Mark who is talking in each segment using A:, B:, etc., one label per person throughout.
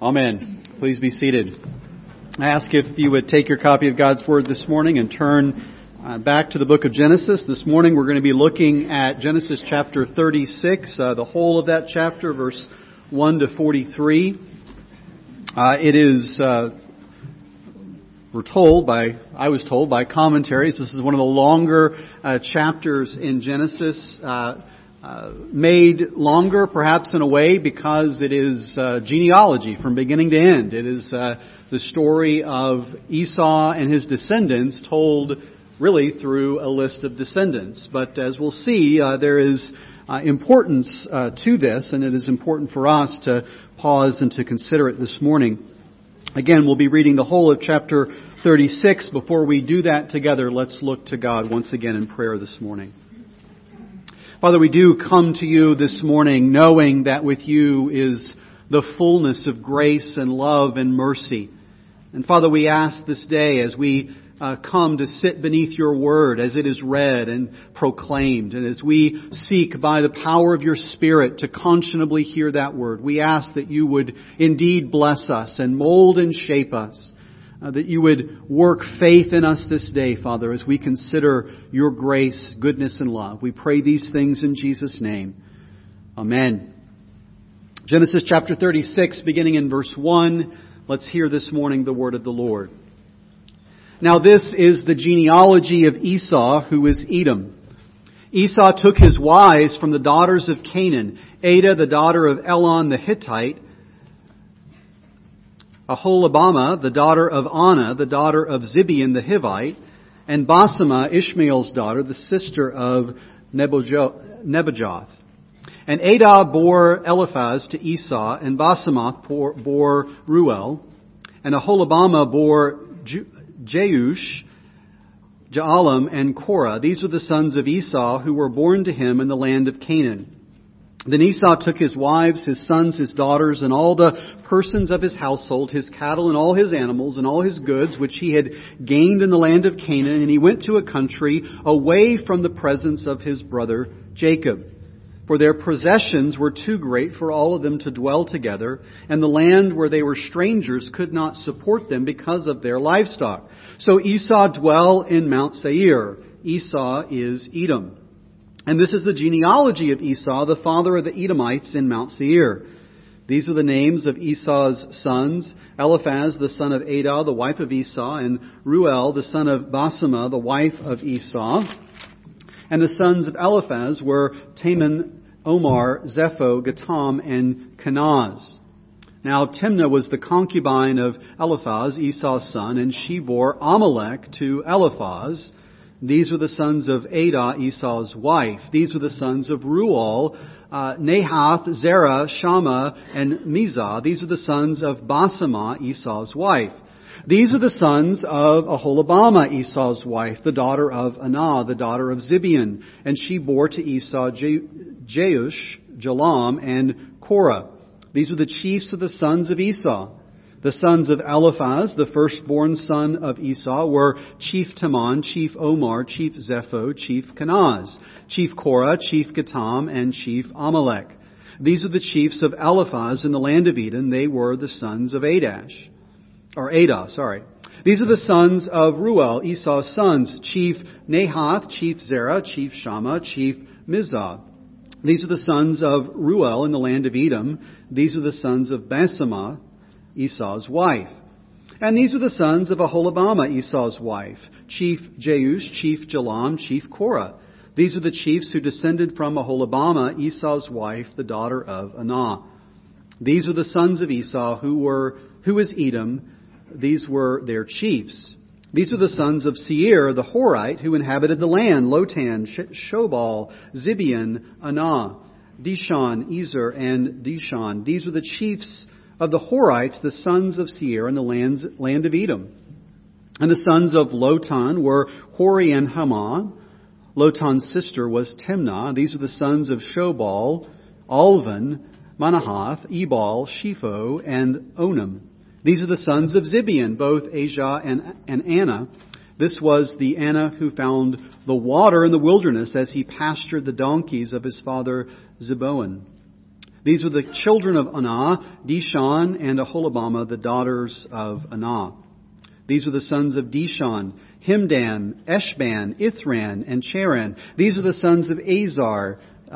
A: Amen. Please be seated. I ask if you would take your copy of God's Word this morning and turn back to the book of Genesis. This morning we're going to be looking at Genesis chapter 36, the whole of that chapter, verse 1 to 43. It is, I was told by commentaries, this is one of the longer chapters in Genesis, made longer perhaps in a way because it is genealogy from beginning to end. It is the story of Esau and his descendants told really through a list of descendants. But as we'll see, there is importance to this, and it is important for us to pause and to consider it this morning. Again, we'll be reading the whole of chapter 36. Before we do that together, let's look to God once again in prayer this morning. Father, we do come to you this morning knowing that with you is the fullness of grace and love and mercy. And Father, we ask this day as we come to sit beneath your word as it is read and proclaimed, and as we seek by the power of your Spirit to conscionably hear that word, we ask that you would indeed bless us and mold and shape us. That you would work faith in us this day, Father, as we consider your grace, goodness, and love. We pray these things in Jesus' name. Amen. Genesis chapter 36, beginning in verse 1. Let's hear this morning the word of the Lord. Now this is the genealogy of Esau, who is Edom. Esau took his wives from the daughters of Canaan, Adah, the daughter of Elon the Hittite, Aholibamah, the daughter of Anah, the daughter of Zibeon the Hivite, and Basemath, Ishmael's daughter, the sister of Nebajoth. And Adah bore Eliphaz to Esau, and Basemath bore Reuel, and Aholibamah bore Jeush, Jaalam, and Korah. These were the sons of Esau who were born to him in the land of Canaan. Then Esau took his wives, his sons, his daughters, and all the persons of his household, his cattle and all his animals and all his goods, which he had gained in the land of Canaan, and he went to a country away from the presence of his brother Jacob. For their possessions were too great for all of them to dwell together, and the land where they were strangers could not support them because of their livestock. So Esau dwelt in Mount Seir. Esau is Edom. And this is the genealogy of Esau, the father of the Edomites in Mount Seir. These are the names of Esau's sons: Eliphaz, the son of Adah, the wife of Esau, and Reuel, the son of Basemath, the wife of Esau. And the sons of Eliphaz were Teman, Omar, Zepho, Gatam, and Kenaz. Now Timnah was the concubine of Eliphaz, Esau's son, and she bore Amalek to Eliphaz. These were the sons of Adah, Esau's wife. These were the sons of Reuel, Nahath, Zerah, Shammah, and Mizah. These were the sons of Basemath, Esau's wife. These are the sons of Aholibamah, Esau's wife, the daughter of Anah, the daughter of Zibeon. And she bore to Esau Jeush, Jalam, and Korah. These were the chiefs of the sons of Esau. The sons of Eliphaz, the firstborn son of Esau, were Chief Teman, Chief Omar, Chief Zepho, Chief Kenaz, Chief Korah, Chief Gatam, and Chief Amalek. These are the chiefs of Eliphaz in the land of Edom. They were the sons of Adah. These are the sons of Reuel, Esau's sons: Chief Nahath, Chief Zerah, Chief Shammah, Chief Mizah. These are the sons of Reuel in the land of Edom. These are the sons of Basemath, Esau's wife. And these are the sons of Aholibamah, Esau's wife: Chief Jeush, Chief Jalam, Chief Korah. These are the chiefs who descended from Aholibamah, Esau's wife, the daughter of Anah. These are the sons of Esau who is Edom. These were their chiefs. These are the sons of Seir, the Horite, who inhabited the land: Lotan, Shobal, Zibeon, Anah, Dishon, Ezer, and Dishon. These were the chiefs of the Horites, the sons of Seir, in the land of Edom. And the sons of Lotan were Hori and Haman. Lotan's sister was Timnah. These are the sons of Shobal, Alvan, Manahath, Ebal, Shepho, and Onam. These are the sons of Zibeon, both Asia and Anna. This was the Anna who found the water in the wilderness as he pastured the donkeys of his father Zeboim. These were the children of Anah, Dishon, and Aholibamah, the daughters of Anah. These were the sons of Dishon, Himdan, Eshban, Ithran, and Cheran. These are the sons of Azar,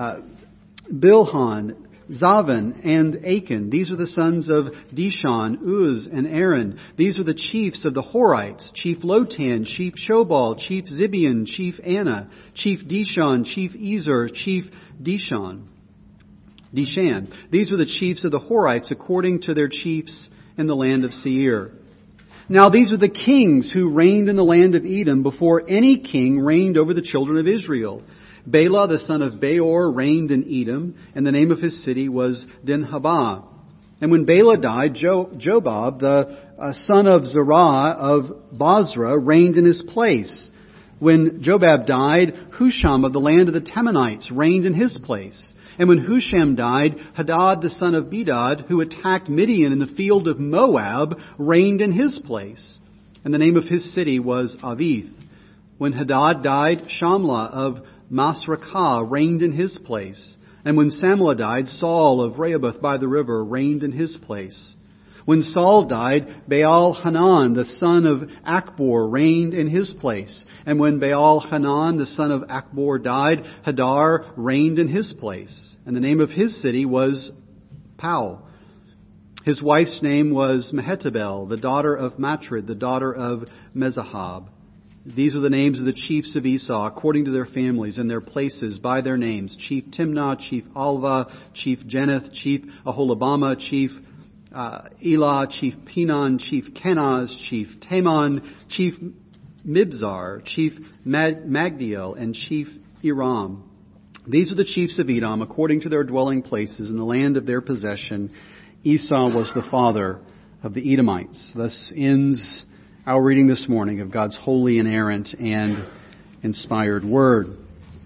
A: Bilhan, Zavan, and Achan. These are the sons of Dishon, Uz, and Aaron. These are the chiefs of the Horites, Chief Lotan, Chief Shobal, Chief Zibeon, Chief Anna, Chief Dishon, Chief Ezer, Chief Dishan. These were the chiefs of the Horites according to their chiefs in the land of Seir. Now these are the kings who reigned in the land of Edom before any king reigned over the children of Israel. Bela, the son of Beor, reigned in Edom, and the name of his city was Dinhabah. And when Bela died, Jobab, the son of Zerah of Basra, reigned in his place. When Jobab died, Husham of the land of the Temanites reigned in his place. And when Husham died, Hadad, the son of Bedad, who attacked Midian in the field of Moab, reigned in his place. And the name of his city was Avith. When Hadad died, Shamlah of Masrekah reigned in his place. And when Samlah died, Saul of Rehoboth by the river reigned in his place. When Saul died, Baal-Hanan, the son of Akbor, reigned in his place. And when Baal-Hanan, the son of Akbor, died, Hadar reigned in his place. And the name of his city was Pau. His wife's name was Mehetabel, the daughter of Matred, the daughter of Mezahab. These are the names of the chiefs of Esau, according to their families and their places, by their names. Chief Timnah, Chief Alva, Chief Jeneth, Chief Aholibamah, Chief Elah, Chief Pinon, Chief Kenaz, Chief Taman, Chief Mibzar, Chief Magdiel, and Chief Iram. These are the chiefs of Edom, according to their dwelling places in the land of their possession. Esau was the father of the Edomites. Thus ends our reading this morning of God's holy, inerrant, and inspired Word.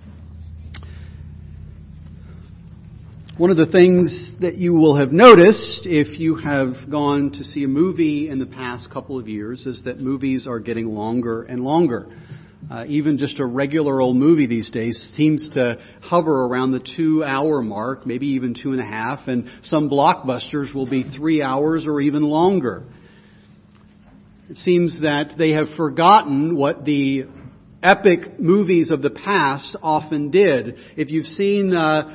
A: One of the things that you will have noticed if you have gone to see a movie in the past couple of years is that movies are getting longer and longer. Even just a regular old movie these days seems to hover around the 2-hour mark, maybe even 2.5, and some blockbusters will be 3 hours or even longer. It seems that they have forgotten what the epic movies of the past often did. If you've seen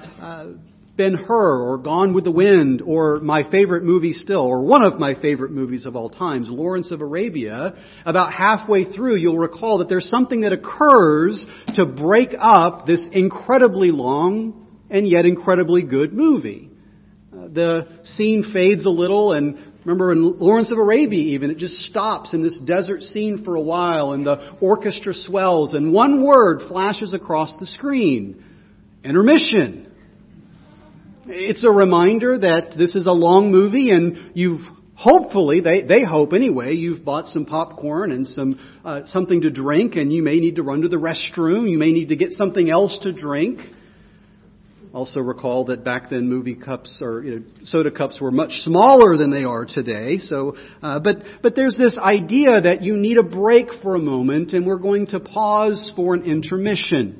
A: Ben-Hur or Gone with the Wind, or my favorite movie still, or one of my favorite movies of all times, Lawrence of Arabia, about halfway through you'll recall that there's something that occurs to break up this incredibly long and yet incredibly good movie. The scene fades a little, and remember in Lawrence of Arabia even, it just stops in this desert scene for a while, and the orchestra swells, and one word flashes across the screen: intermission. It's a reminder that this is a long movie, and you've hopefully, they hope anyway, you've bought some popcorn and some something to drink, and you may need to run to the restroom. You may need to get something else to drink. Also recall that back then movie cups or soda cups were much smaller than they are today. So, but there's this idea that you need a break for a moment, and we're going to pause for an intermission.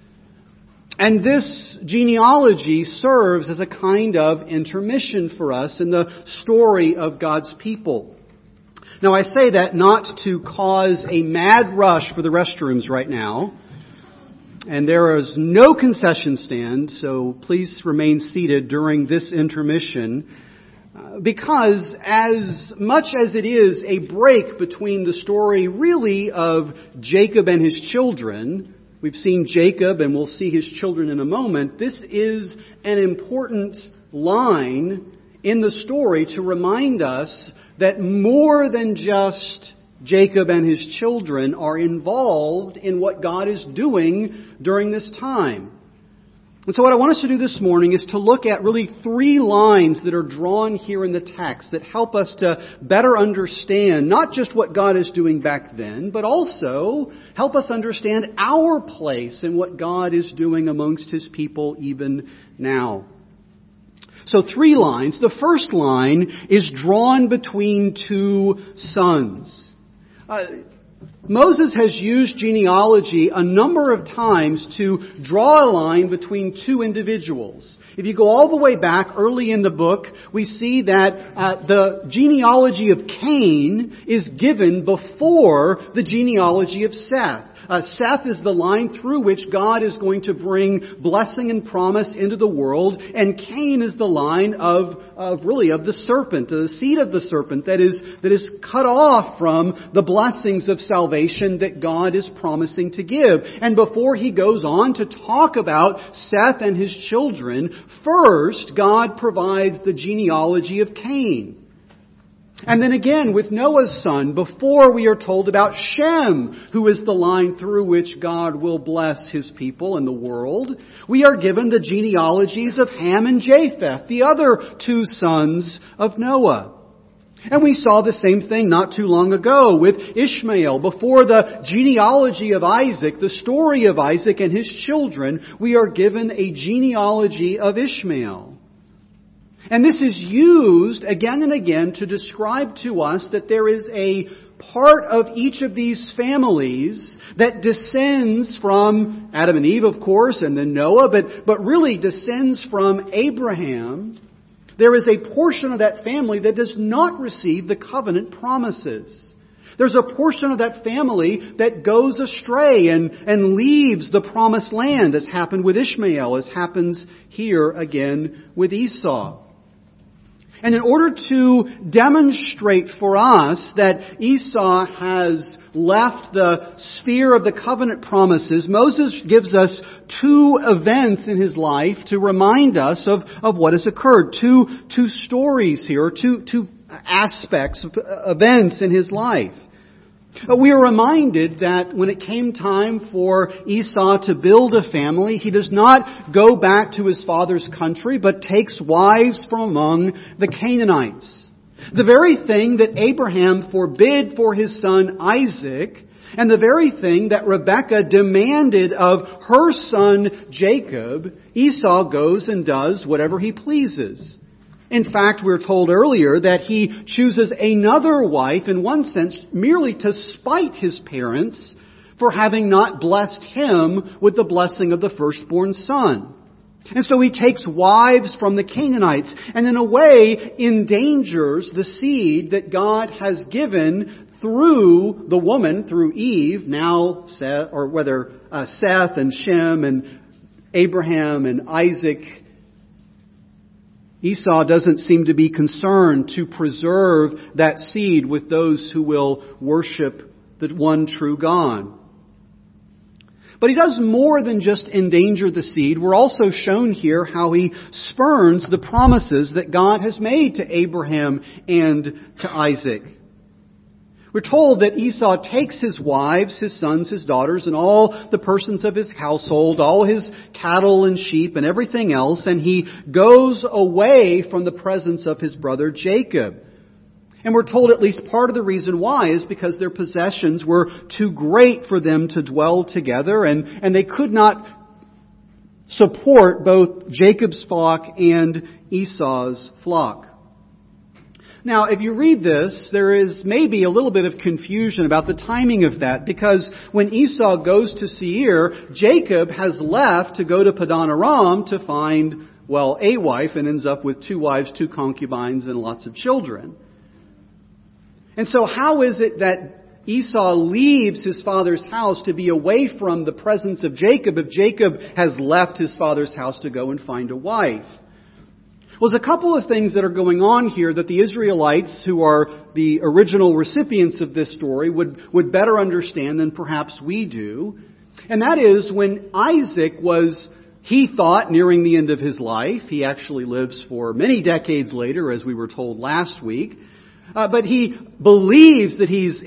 A: And this genealogy serves as a kind of intermission for us in the story of God's people. Now, I say that not to cause a mad rush for the restrooms right now. And there is no concession stand, so please remain seated during this intermission. Because as much as it is a break between the story really of Jacob and his children, we've seen Jacob and we'll see his children in a moment, this is an important line in the story to remind us that more than just Jacob and his children are involved in what God is doing during this time. And so what I want us to do this morning is to look at really 3 lines that are drawn here in the text that help us to better understand not just what God is doing back then, but also help us understand our place in what God is doing amongst His people even now. So 3 lines. The first line is drawn between 2 sons. Moses has used genealogy a number of times to draw a line between two individuals. If you go all the way back early in the book, we see that the genealogy of Cain is given before the genealogy of Seth. Seth is the line through which God is going to bring blessing and promise into the world, and Cain is the line of the serpent, the seed of the serpent that is cut off from the blessings of salvation that God is promising to give. And before he goes on to talk about Seth and his children, first God provides the genealogy of Cain. And then again, with Noah's son, before we are told about Shem, who is the line through which God will bless His people and the world, we are given the genealogies of Ham and Japheth, the other two sons of Noah. And we saw the same thing not too long ago with Ishmael. Before the genealogy of Isaac, the story of Isaac and his children, we are given a genealogy of Ishmael. And this is used again and again to describe to us that there is a part of each of these families that descends from Adam and Eve, of course, and then Noah, but really descends from Abraham. There is a portion of that family that does not receive the covenant promises. There's a portion of that family that goes astray and leaves the promised land, as happened with Ishmael, as happens here again with Esau. And in order to demonstrate for us that Esau has left the sphere of the covenant promises, Moses gives us two events in his life to remind us of what has occurred. Two stories here, two aspects of events in his life. We are reminded that when it came time for Esau to build a family, he does not go back to his father's country, but takes wives from among the Canaanites. The very thing that Abraham forbid for his son Isaac, and the very thing that Rebekah demanded of her son Jacob, Esau goes and does whatever he pleases. In fact, we're told earlier that he chooses another wife, in one sense, merely to spite his parents for having not blessed him with the blessing of the firstborn son. And so he takes wives from the Canaanites and in a way endangers the seed that God has given through the woman, through Eve, now Seth, or whether Seth and Shem and Abraham and Isaac. Esau doesn't seem to be concerned to preserve that seed with those who will worship the one true God. But he does more than just endanger the seed. We're also shown here how he spurns the promises that God has made to Abraham and to Isaac. We're told that Esau takes his wives, his sons, his daughters, and all the persons of his household, all his cattle and sheep and everything else, and he goes away from the presence of his brother Jacob. And we're told at least part of the reason why is because their possessions were too great for them to dwell together, and they could not support both Jacob's flock and Esau's flock. Now, if you read this, there is maybe a little bit of confusion about the timing of that, because when Esau goes to Seir, Jacob has left to go to Padan Aram to find, a wife, and ends up with 2 wives, 2 concubines, and lots of children. And so how is it that Esau leaves his father's house to be away from the presence of Jacob if Jacob has left his father's house to go and find a wife? Well, there's a couple of things that are going on here that the Israelites, who are the original recipients of this story, would better understand than perhaps we do. And that is when Isaac was, he thought, nearing the end of his life. He actually lives for many decades later, as we were told last week. But he believes that he's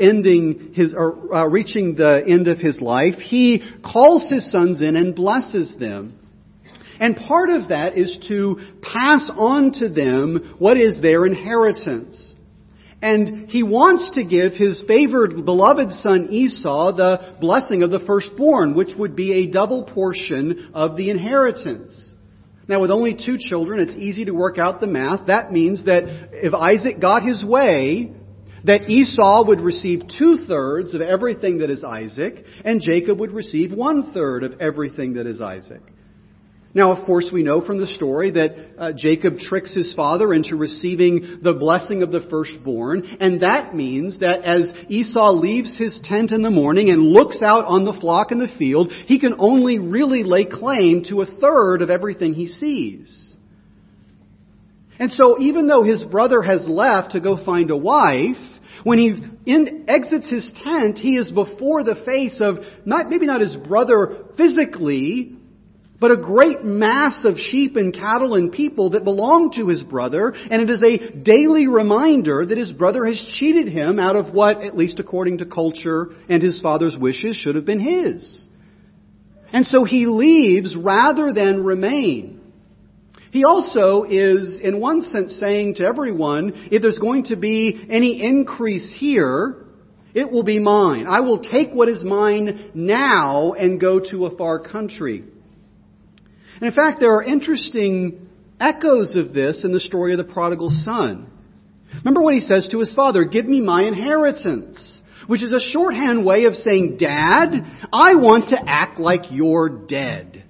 A: reaching the end of his life. He calls his sons in and blesses them. And part of that is to pass on to them what is their inheritance. And he wants to give his favored, beloved son Esau the blessing of the firstborn, which would be a double portion of the inheritance. Now, with only 2 children, it's easy to work out the math. That means that if Isaac got his way, that Esau would receive 2/3 of everything that is Isaac, and Jacob would receive 1/3 of everything that is Isaac. Now, of course, we know from the story that Jacob tricks his father into receiving the blessing of the firstborn, and that means that as Esau leaves his tent in the morning and looks out on the flock in the field, he can only really lay claim to 1/3 of everything he sees. And so even though his brother has left to go find a wife, when he exits his tent, he is before the face of maybe not his brother physically, but a great mass of sheep and cattle and people that belong to his brother, and it is a daily reminder that his brother has cheated him out of what, at least according to culture and his father's wishes, should have been his. And so he leaves rather than remain. He also is, in one sense, saying to everyone, if there's going to be any increase here, it will be mine. I will take what is mine now and go to a far country. And in fact, there are interesting echoes of this in the story of the prodigal son. Remember what he says to his father, "Give me my inheritance," which is a shorthand way of saying, "Dad, I want to act like you're dead."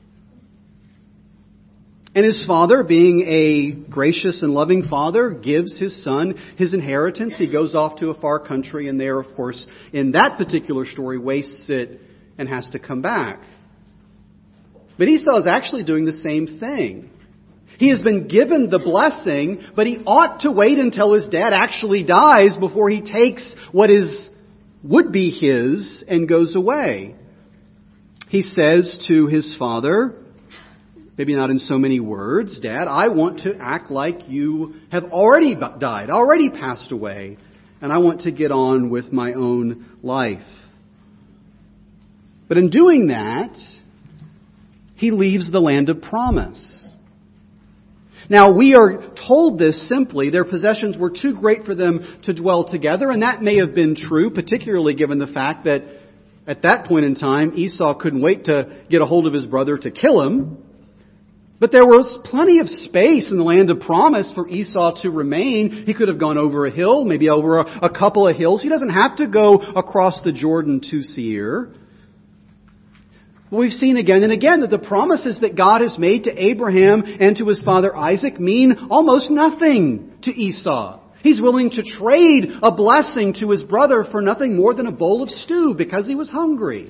A: And his father, being a gracious and loving father, gives his son his inheritance. He goes off to a far country, and there, of course, in that particular story, wastes it and has to come back. But Esau is actually doing the same thing. He has been given the blessing, but he ought to wait until his dad actually dies before he takes what would be his and goes away. He says to his father, maybe not in so many words, "Dad, I want to act like you have already died, already passed away, and I want to get on with my own life." But in doing that, he leaves the land of promise. Now, we are told this simply. Their possessions were too great for them to dwell together, and that may have been true, particularly given the fact that at that point in time, Esau couldn't wait to get a hold of his brother to kill him. But there was plenty of space in the land of promise for Esau to remain. He could have gone over a hill, maybe over a couple of hills. He doesn't have to go across the Jordan to Seir. We've seen again and again that the promises that God has made to Abraham and to his father Isaac mean almost nothing to Esau. He's willing to trade a blessing to his brother for nothing more than a bowl of stew because he was hungry.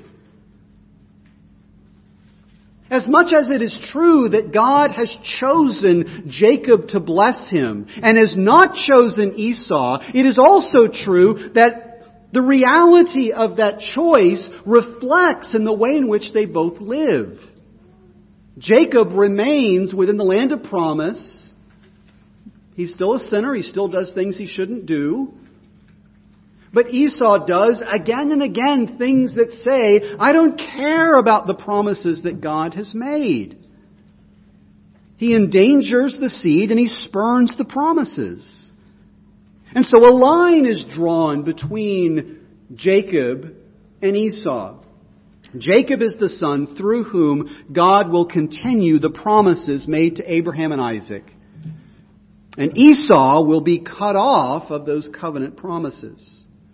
A: As much as it is true that God has chosen Jacob to bless him and has not chosen Esau, it is also true that the reality of that choice reflects in the way in which they both live. Jacob remains within the land of promise. He's still a sinner. He still does things he shouldn't do. But Esau does again and again things that say, "I don't care about the promises that God has made." He endangers the seed and he spurns the promises. And so a line is drawn between Jacob and Esau. Jacob is the son through whom God will continue the promises made to Abraham and Isaac. And Esau will be cut off of those covenant promises.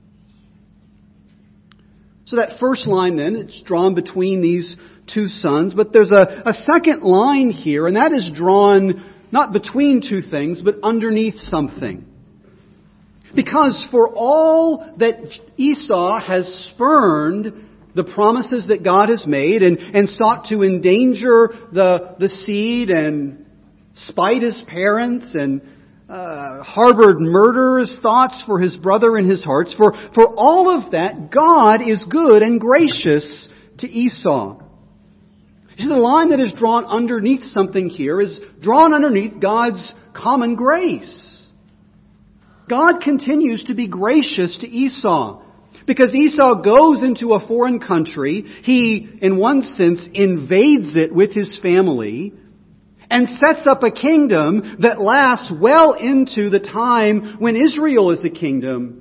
A: So that first line then, it's drawn between these two sons. But there's a second line here, and that is drawn not between two things, but underneath something. Because for all that Esau has spurned the promises that God has made and sought to endanger the seed and spite his parents and harbored murderous thoughts for his brother in his heart, for all of that, God is good and gracious to Esau. You see, the line that is drawn underneath something here is drawn underneath God's common grace. God continues to be gracious to Esau. Because Esau goes into a foreign country, he, in one sense, invades it with his family and sets up a kingdom that lasts well into the time when Israel is a kingdom.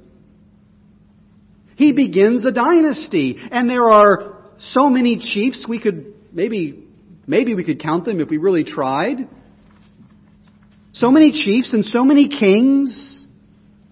A: He begins a dynasty, and there are so many chiefs, we could maybe we could count them if we really tried. So many chiefs and so many kings.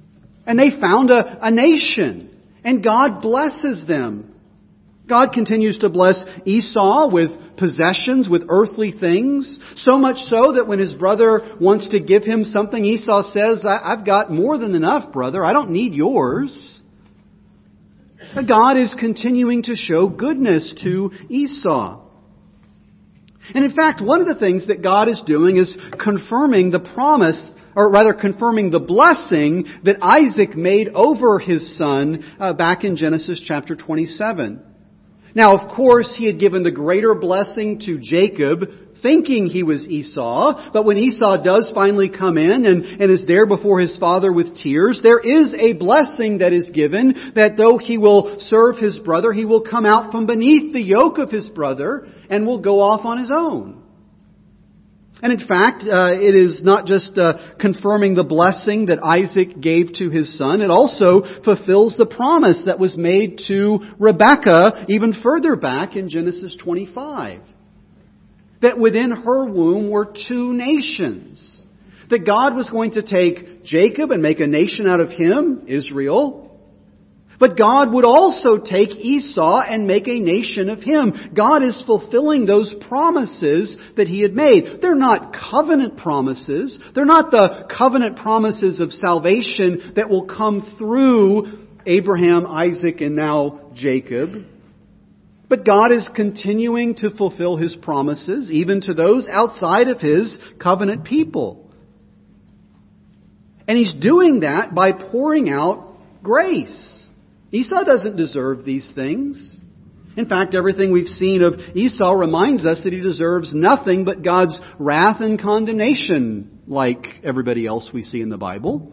A: And they found a nation. And God blesses them. God continues to bless Esau with possessions, with earthly things. So much so that when his brother wants to give him something, Esau says, I've got more than enough, brother. I don't need yours. God is continuing to show goodness to Esau. And in fact, one of the things that God is doing is confirming the promise, or rather confirming the blessing that Isaac made over his son back in Genesis chapter 27. Now, of course, he had given the greater blessing to Jacob, thinking he was Esau. But when Esau does finally come in and is there before his father with tears, there is a blessing that is given that though he will serve his brother, he will come out from beneath the yoke of his brother and will go off on his own. And in fact, it is not just confirming the blessing that Isaac gave to his son. It also fulfills the promise that was made to Rebekah even further back in Genesis 25. That within her womb were two nations. That God was going to take Jacob and make a nation out of him, Israel. But God would also take Esau and make a nation of him. God is fulfilling those promises that He had made. They're not covenant promises. They're not the covenant promises of salvation that will come through Abraham, Isaac, and now Jacob. But God is continuing to fulfill His promises, even to those outside of His covenant people. And He's doing that by pouring out grace. Esau doesn't deserve these things. In fact, everything we've seen of Esau reminds us that he deserves nothing but God's wrath and condemnation, like everybody else we see in the Bible.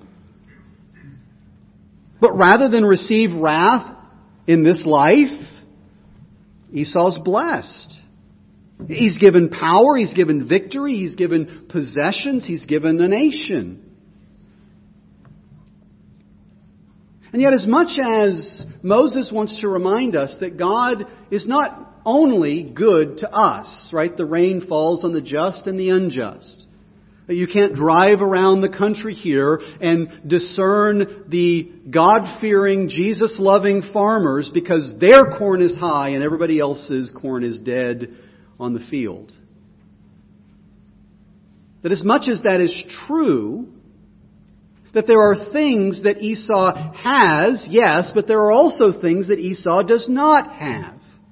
A: But rather than receive wrath in this life, Esau's blessed. He's given power, he's given victory, he's given possessions, he's given a nation. And yet, as much as Moses wants to remind us that God is not only good to us, right? The rain falls on the just and the unjust. That you can't drive around the country here and discern the God-fearing, Jesus-loving farmers because their corn is high and everybody else's corn is dead on the field. That as much as that is true, that there are things that Esau has, yes, but there are also things that Esau does not have.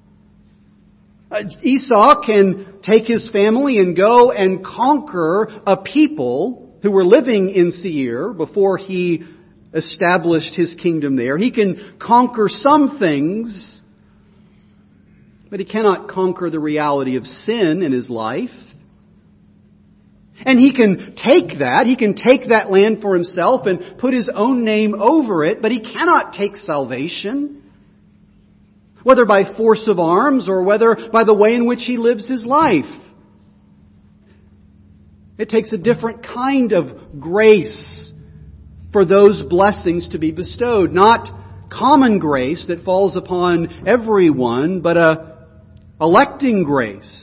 A: Esau can take his family and go and conquer a people who were living in Seir before he established his kingdom there. He can conquer some things, but he cannot conquer the reality of sin in his life. And he can take that land for himself and put his own name over it, but he cannot take salvation, whether by force of arms or whether by the way in which he lives his life. It takes a different kind of grace for those blessings to be bestowed. Not common grace that falls upon everyone, but a electing grace.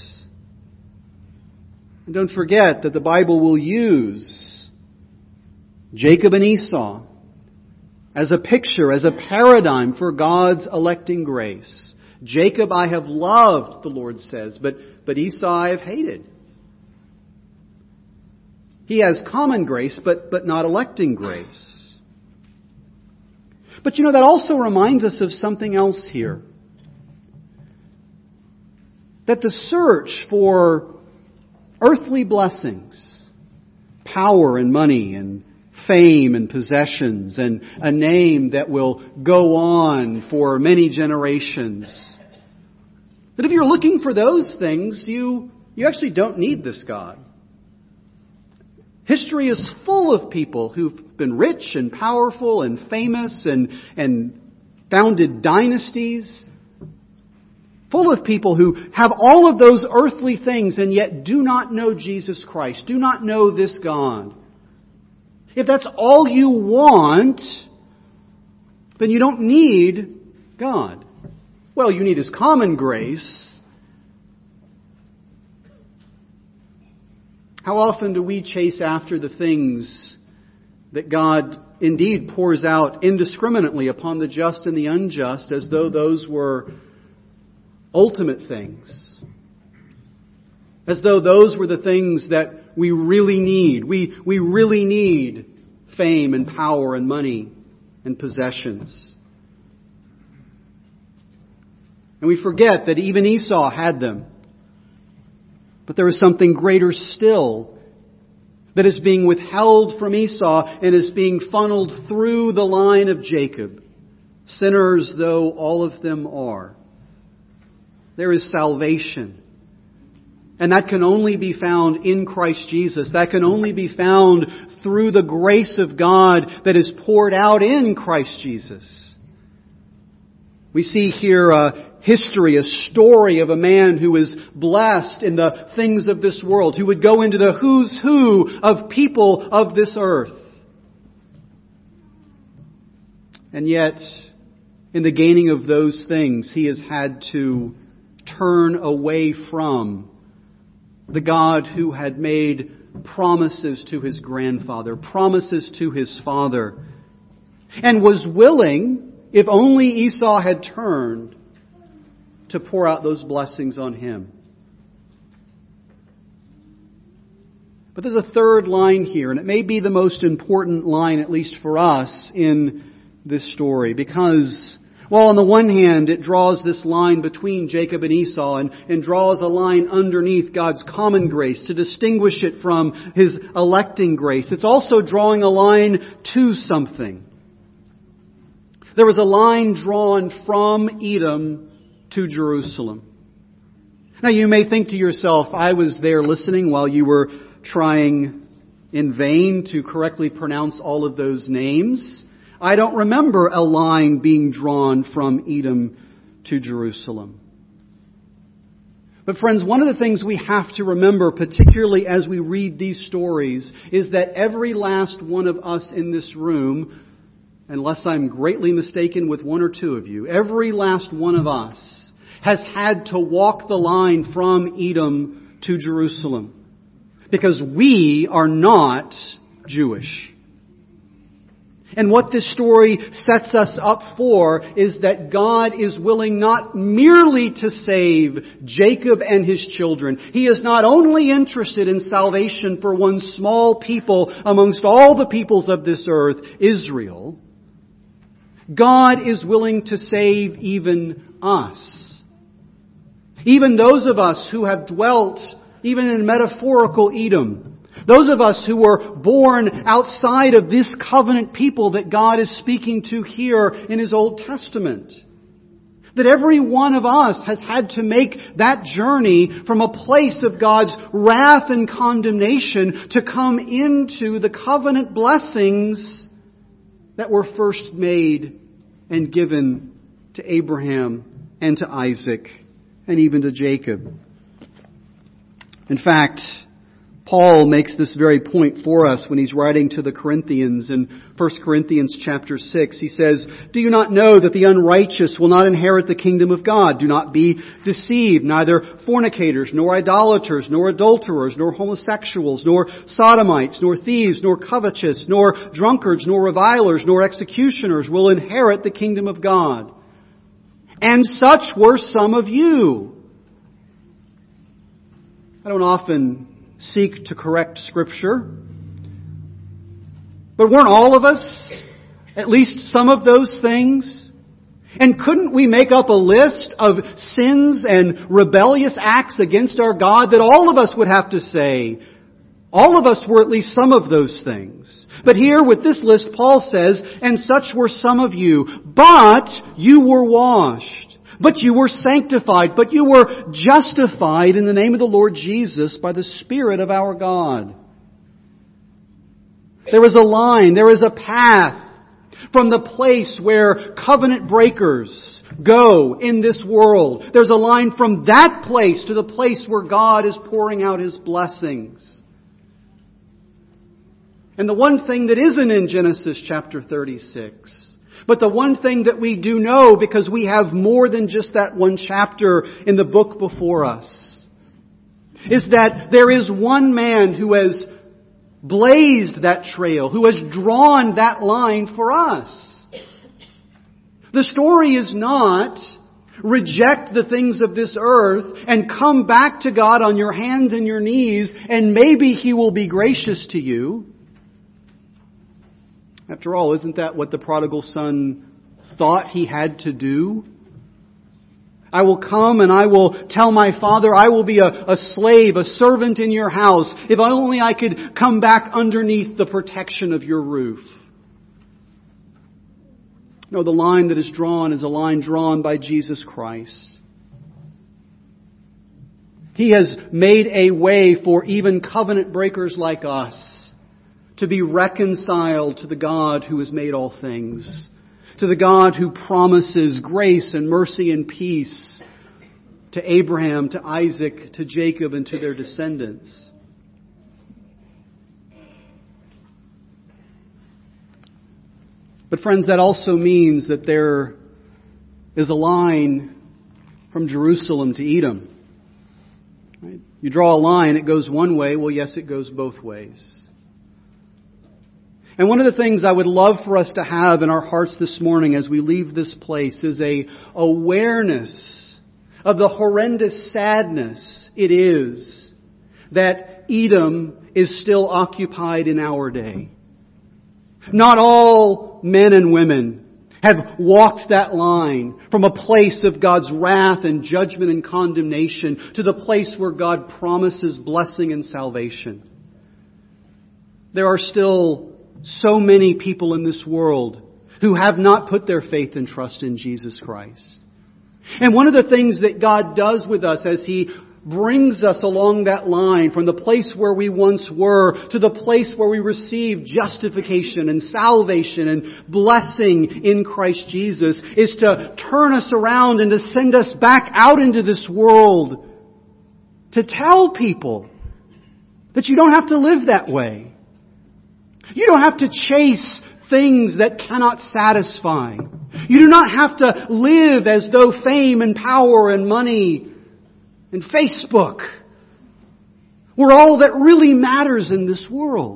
A: And don't forget that the Bible will use Jacob and Esau as a picture, as a paradigm for God's electing grace. Jacob I have loved, the Lord says, but Esau I have hated. He has common grace, but not electing grace. But that also reminds us of something else here. That the search for earthly blessings, power and money and fame and possessions and a name that will go on for many generations. But if you're looking for those things, you actually don't need this God. History is full of people who've been rich and powerful and famous and founded dynasties. Full of people who have all of those earthly things and yet do not know Jesus Christ, do not know this God. If that's all you want, then you don't need God. Well, you need His common grace. How often do we chase after the things that God indeed pours out indiscriminately upon the just and the unjust as though those were ultimate things. As though those were the things that we really need. We really need fame and power and money and possessions. And we forget that even Esau had them. But there is something greater still that is being withheld from Esau and is being funneled through the line of Jacob, sinners though all of them are. There is salvation. And that can only be found in Christ Jesus. That can only be found through the grace of God that is poured out in Christ Jesus. We see here a history, a story of a man who is blessed in the things of this world, who would go into the who's who of people of this earth. And yet, in the gaining of those things, he has had to turn away from the God who had made promises to his grandfather, promises to his father, and was willing, if only Esau had turned, to pour out those blessings on him. But there's a third line here, and it may be the most important line, at least for us, in this story, because while on the one hand it draws this line between Jacob and Esau and draws a line underneath God's common grace to distinguish it from His electing grace, it's also drawing a line to something. There was a line drawn from Edom to Jerusalem. Now you may think to yourself, I was there listening while you were trying in vain to correctly pronounce all of those names. I don't remember a line being drawn from Edom to Jerusalem. But friends, one of the things we have to remember, particularly as we read these stories, is that every last one of us in this room, unless I'm greatly mistaken with one or two of you, every last one of us has had to walk the line from Edom to Jerusalem. Because we are not Jewish. And what this story sets us up for is that God is willing not merely to save Jacob and his children. He is not only interested in salvation for one small people amongst all the peoples of this earth, Israel. God is willing to save even us. Even those of us who have dwelt even in metaphorical Edom. Those of us who were born outside of this covenant people that God is speaking to here in His Old Testament. That every one of us has had to make that journey from a place of God's wrath and condemnation to come into the covenant blessings that were first made and given to Abraham and to Isaac and even to Jacob. In fact, Paul makes this very point for us when he's writing to the Corinthians in 1 Corinthians chapter 6. He says, "Do you not know that the unrighteous will not inherit the kingdom of God? Do not be deceived. Neither fornicators, nor idolaters, nor adulterers, nor homosexuals, nor sodomites, nor thieves, nor covetous, nor drunkards, nor revilers, nor executioners will inherit the kingdom of God. And such were some of you." I don't often seek to correct Scripture. But weren't all of us at least some of those things? And couldn't we make up a list of sins and rebellious acts against our God that all of us would have to say, all of us were at least some of those things? But here with this list, Paul says, "And such were some of you, but you were washed. But you were sanctified, but you were justified in the name of the Lord Jesus by the Spirit of our God." There is a line, there is a path from the place where covenant breakers go in this world. There's a line from that place to the place where God is pouring out His blessings. And the one thing that isn't in Genesis chapter 36, but the one thing that we do know, because we have more than just that one chapter in the book before us, is that there is one man who has blazed that trail, who has drawn that line for us. The story is not reject the things of this earth and come back to God on your hands and your knees, and maybe He will be gracious to you. After all, isn't that what the prodigal son thought he had to do? I will come and I will tell my father, I will be a slave, a servant in your house, if only I could come back underneath the protection of your roof. No, the line that is drawn is a line drawn by Jesus Christ. He has made a way for even covenant breakers like us to be reconciled to the God who has made all things, to the God who promises grace and mercy and peace to Abraham, to Isaac, to Jacob, and to their descendants. But friends, that also means that there is a line from Jerusalem to Edom. Right? You draw a line, it goes one way. Well, yes, it goes both ways. And one of the things I would love for us to have in our hearts this morning as we leave this place is a awareness of the horrendous sadness it is that Edom is still occupied in our day. Not all men and women have walked that line from a place of God's wrath and judgment and condemnation to the place where God promises blessing and salvation. There are still so many people in this world who have not put their faith and trust in Jesus Christ. And one of the things that God does with us as He brings us along that line from the place where we once were to the place where we receive justification and salvation and blessing in Christ Jesus is to turn us around and to send us back out into this world to tell people that you don't have to live that way. You don't have to chase things that cannot satisfy. You do not have to live as though fame and power and money and Facebook were all that really matters in this world.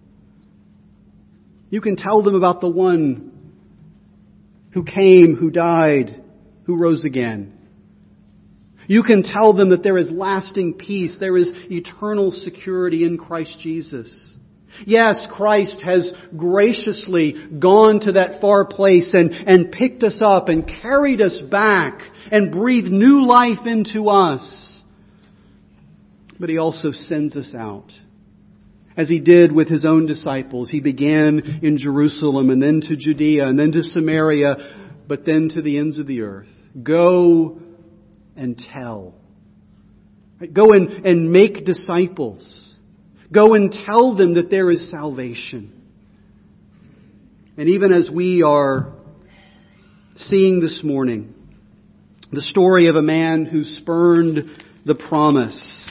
A: You can tell them about the one who came, who died, who rose again. You can tell them that there is lasting peace, there is eternal security in Christ Jesus. Yes, Christ has graciously gone to that far place and picked us up and carried us back and breathed new life into us. But He also sends us out. As He did with His own disciples. He began in Jerusalem and then to Judea and then to Samaria, but then to the ends of the earth. Go and tell. Go and make disciples. Go and tell them that there is salvation. And even as we are seeing this morning the story of a man who spurned the promise,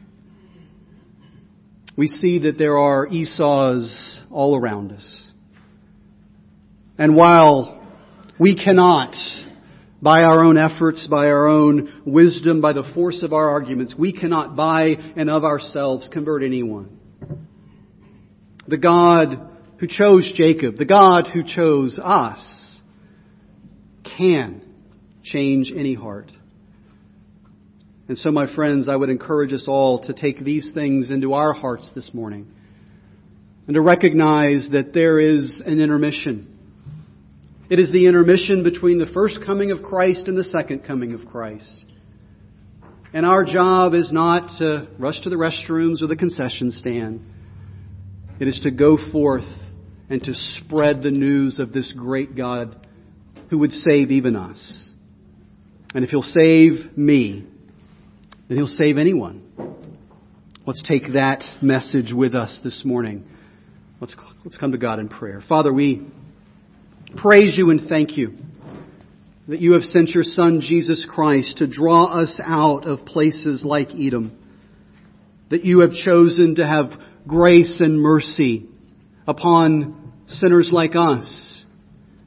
A: we see that there are Esau's all around us. And while we cannot, by our own efforts, by our own wisdom, by the force of our arguments, we cannot by and of ourselves convert anyone. The God who chose Jacob, the God who chose us, can change any heart. And so, my friends, I would encourage us all to take these things into our hearts this morning and to recognize that there is an intermission. It is the intermission between the first coming of Christ and the second coming of Christ. And our job is not to rush to the restrooms or the concession stand. It is to go forth and to spread the news of this great God who would save even us. And if He'll save me, then He'll save anyone. Let's take that message with us this morning. Let's come to God in prayer. Father, we praise You and thank You that You have sent Your Son, Jesus Christ, to draw us out of places like Edom. That You have chosen to have grace and mercy upon sinners like us.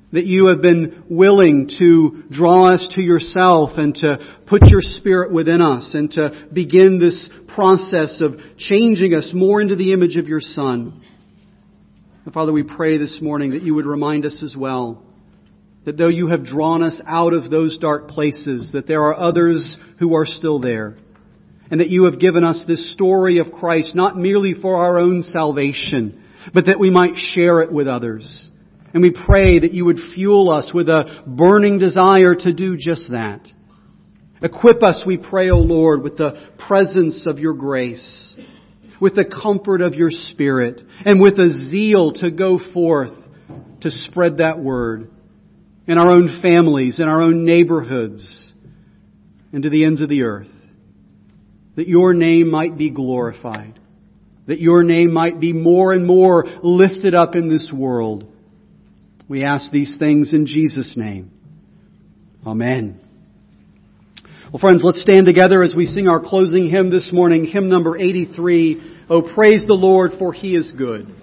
A: that you have been willing to draw us to yourself and to put your Spirit within us and to begin this process of changing us more into the image of your Son. And Father, we pray this morning that you would remind us as well that though you have drawn us out of those dark places, that there are others who are still there. And that you have given us this story of Christ, not merely for our own salvation, but that we might share it with others. And we pray that you would fuel us with a burning desire to do just that. Equip us, we pray, O Lord, with the presence of your grace, with the comfort of your Spirit, and with a zeal to go forth to spread that word in our own families, in our own neighborhoods, and to the ends of the earth. That your name might be glorified. That your name might be more and more lifted up in this world. We ask these things in Jesus' name. Amen. Well, friends, let's stand together as we sing our closing hymn this morning, hymn number 83, "Oh, praise the Lord, for He is good."